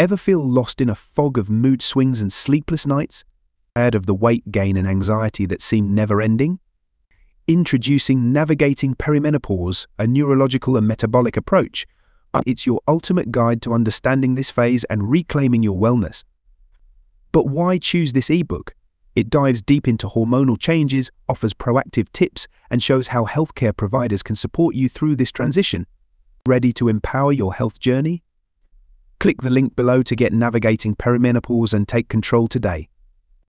Ever feel lost in a fog of mood swings and sleepless nights? Tired of the weight gain and anxiety that seem never-ending? Introducing Navigating Perimenopause, a neurological and metabolic approach. It's your ultimate guide to understanding this phase and reclaiming your wellness. But why choose this ebook? It dives deep into hormonal changes, offers proactive tips, and shows how healthcare providers can support you through this transition. Ready to empower your health journey? Click the link below to get Navigating Perimenopause and take control today.